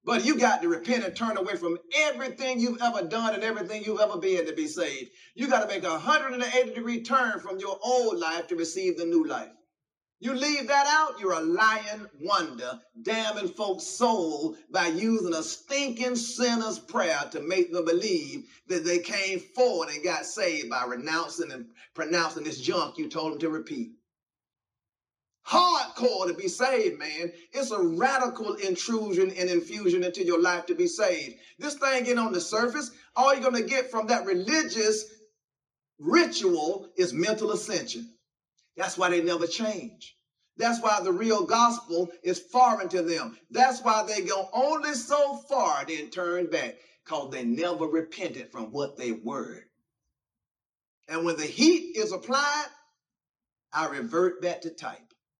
But you got to repent and turn away from everything you've ever done and everything you've ever been to be saved. You got to make a 180-degree turn from your old life to receive the new life. You leave that out, you're a lying wonder, damning folks' soul by using a stinking sinner's prayer to make them believe that they came forward and got saved by renouncing and pronouncing this junk you told them to repeat. Hardcore to be saved, man. It's a radical intrusion and infusion into your life to be saved. This thing ain't on the surface. All you're going to get from that religious ritual is mental ascension. That's why they never change. That's why the real gospel is foreign to them. That's why they go only so far, then turn back, because they never repented from what they were. And when the heat is applied, I revert back to type.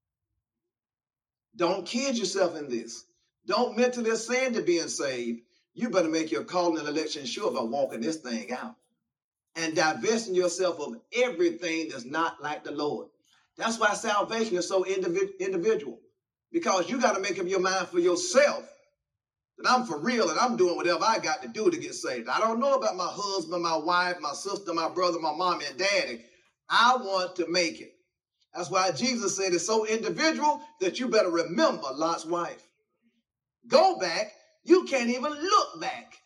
Don't kid yourself in this. Don't mentally ascend to being saved. You better make your calling and election sure by walking this thing out and divesting yourself of everything that's not like the Lord. That's why salvation is so individual, because you got to make up your mind for yourself that I'm for real and I'm doing whatever I got to do to get saved. I don't know about my husband, my wife, my sister, my brother, my mom and daddy. I want to make it. That's why Jesus said it's so individual that you better remember Lot's wife. Go back. You can't even look back.